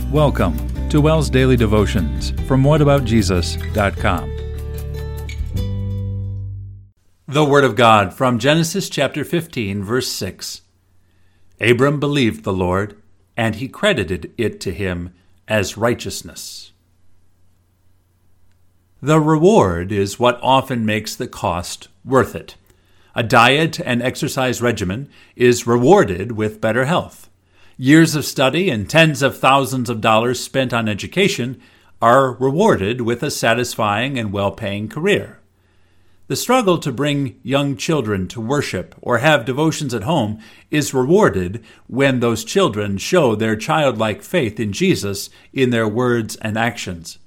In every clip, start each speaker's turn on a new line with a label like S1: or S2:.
S1: Welcome to WELL's Daily Devotions from whataboutjesus.com. The Word of God from Genesis chapter 15, verse 6. Abram believed the Lord, and he credited it to him as righteousness. The reward is what often makes the cost worth it. A diet and exercise regimen is rewarded with better health. Years of study and tens of thousands of dollars spent on education are rewarded with a satisfying and well-paying career. The struggle to bring young children to worship or have devotions at home is rewarded when those children show their childlike faith in Jesus in their words and actions.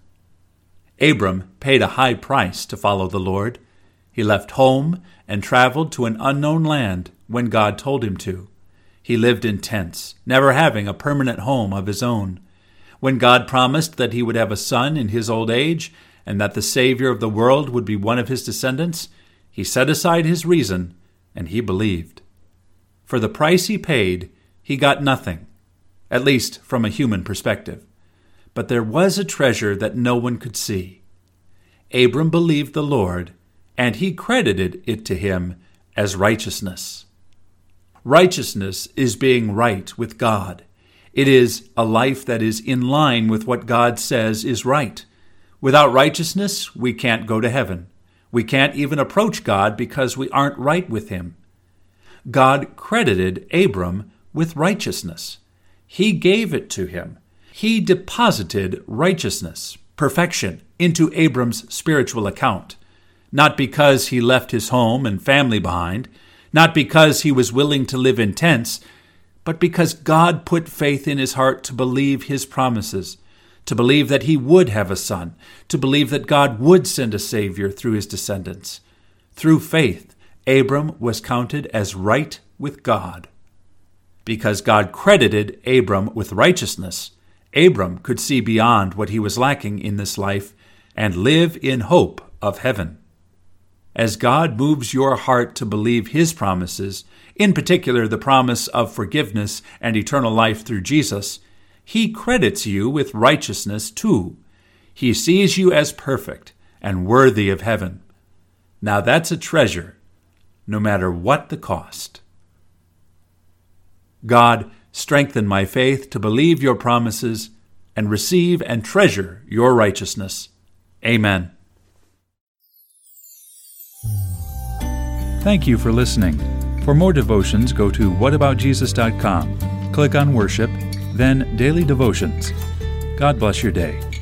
S1: Abram paid a high price to follow the Lord. He left home and traveled to an unknown land when God told him to. He lived in tents, never having a permanent home of his own. When God promised that he would have a son in his old age and that the Savior of the world would be one of his descendants, he set aside his reason and he believed. For the price he paid, he got nothing, at least from a human perspective. But there was a treasure that no one could see. Abram believed the Lord, and he credited it to him as righteousness. Righteousness is being right with God. It is a life that is in line with what God says is right. Without righteousness, we can't go to heaven. We can't even approach God because we aren't right with Him. God credited Abram with righteousness. He gave it to him. He deposited righteousness, perfection, into Abram's spiritual account. Not because he left his home and family behind, not because he was willing to live in tents, but because God put faith in his heart to believe his promises, to believe that he would have a son, to believe that God would send a Savior through his descendants. Through faith, Abram was counted as right with God. Because God credited Abram with righteousness, Abram could see beyond what he was lacking in this life and live in hope of heaven. As God moves your heart to believe His promises, in particular the promise of forgiveness and eternal life through Jesus, He credits you with righteousness too. He sees you as perfect and worthy of heaven. Now that's a treasure, no matter what the cost. God, strengthen my faith to believe your promises and receive and treasure your righteousness. Amen. Thank you for listening. For more devotions, go to whataboutjesus.com. Click on Worship, then Daily Devotions. God bless your day.